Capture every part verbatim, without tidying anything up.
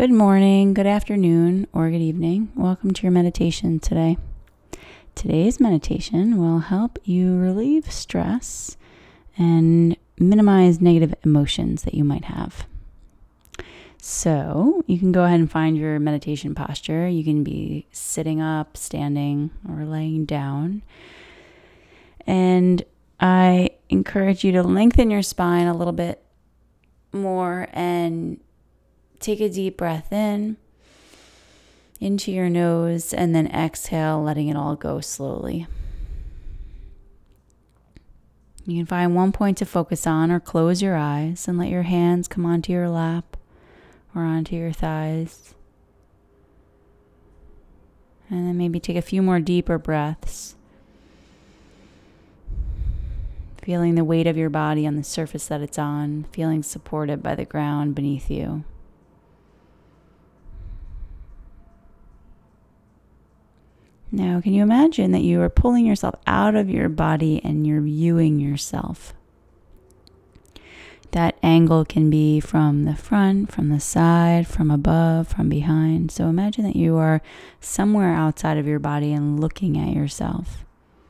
Good morning, good afternoon, or good evening. Welcome to your meditation today. Today's meditation will help you relieve stress and minimize negative emotions that you might have. So you can go ahead and find your meditation posture. You can be sitting up, standing, or laying down. And I encourage you to lengthen your spine a little bit more and take a deep breath in into your nose and then exhale, letting it all go slowly. You can find one point to focus on or close your eyes and let your hands come onto your lap or onto your thighs. And then maybe take a few more deeper breaths, feeling the weight of your body on the surface that it's on, feeling supported by the ground beneath you. Now, can you imagine that you are pulling yourself out of your body and you're viewing yourself? That angle can be from the front, from the side, from above, from behind. So imagine that you are somewhere outside of your body and looking at yourself.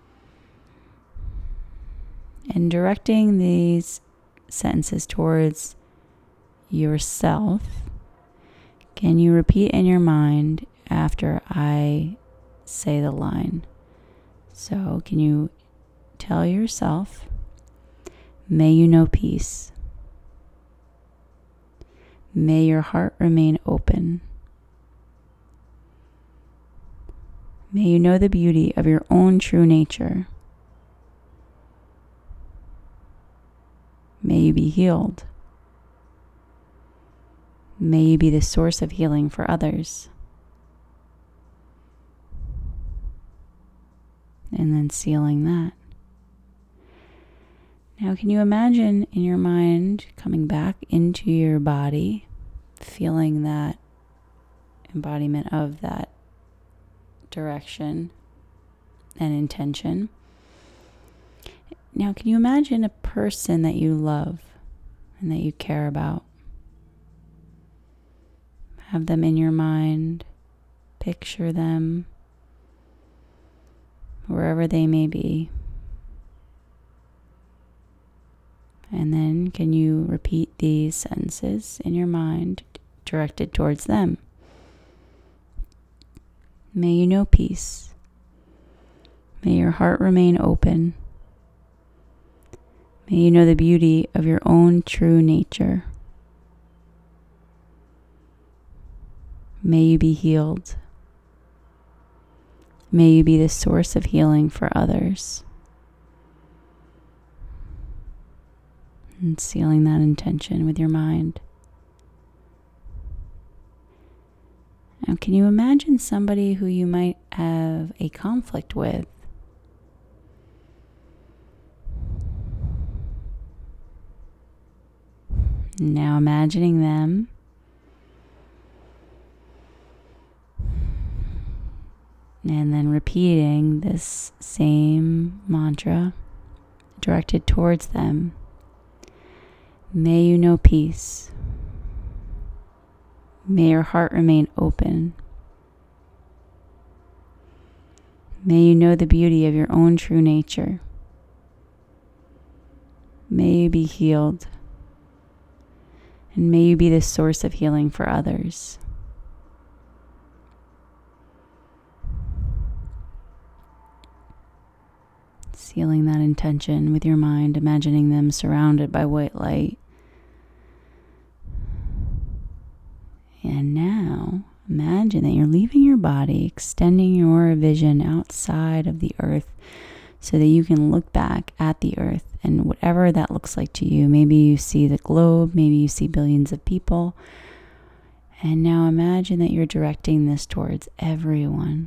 And directing these sentences towards yourself, can you repeat in your mind after I say the line? So can you tell yourself, may you know peace. May your heart remain open. May you know the beauty of your own true nature. May you be healed. May you be the source of healing for others. And then sealing that. Now, can you imagine in your mind coming back into your body, feeling that embodiment of that direction and intention? Now, can you imagine a person that you love and that you care about? Have them in your mind, picture them wherever they may be. And then can you repeat these sentences in your mind directed towards them? May you know peace. May your heart remain open. May you know the beauty of your own true nature. May you be healed. May you be the source of healing for others. And sealing that intention with your mind. Now, can you imagine somebody who you might have a conflict with? Now imagining them and then repeating this same mantra directed towards them. May you know peace. May your heart remain open. May you know the beauty of your own true nature. May you be healed. And may you be the source of healing for others. Sealing that intention with your mind, imagining them surrounded by white light. And now, imagine that you're leaving your body, extending your vision outside of the earth so that you can look back at the earth and whatever that looks like to you. Maybe you see the globe, maybe you see billions of people. And now imagine that you're directing this towards everyone.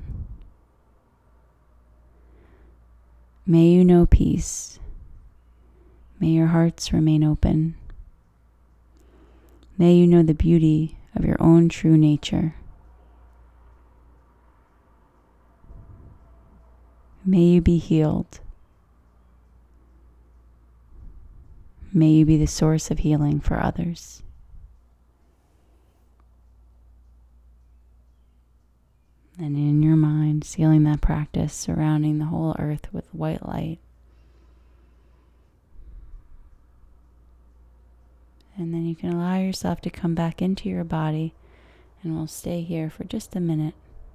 May you know peace. May your hearts remain open. May you know the beauty of your own true nature. May you be healed. May you be the source of healing for others. And in your mind, sealing that practice, surrounding the whole earth with white light. And then you can allow yourself to come back into your body, and we'll stay here for just a minute.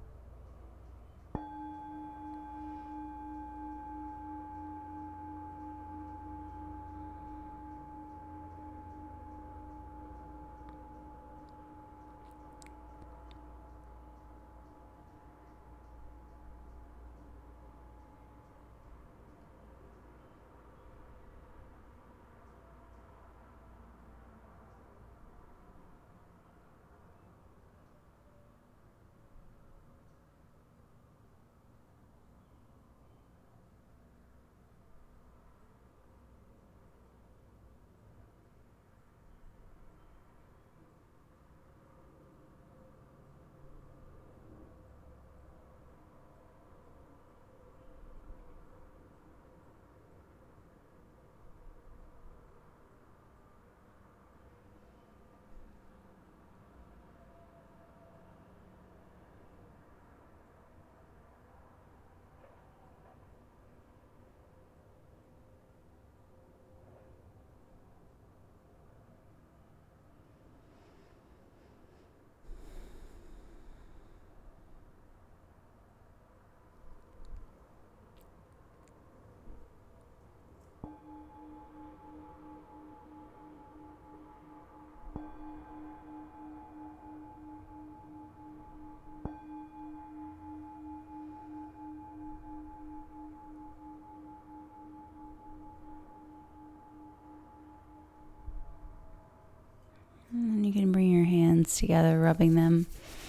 And you can bring your hands together, rubbing them,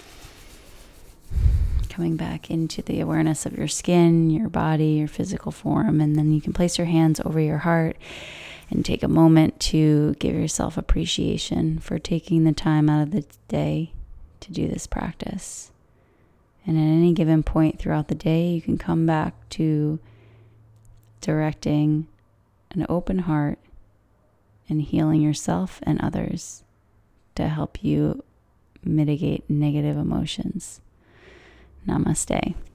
coming back into the awareness of your skin, your body, your physical form. And then you can place your hands over your heart and take a moment to give yourself appreciation for taking the time out of the day to do this practice. And at any given point throughout the day, you can come back to directing an open heart and healing yourself and others to help you mitigate negative emotions. Namaste.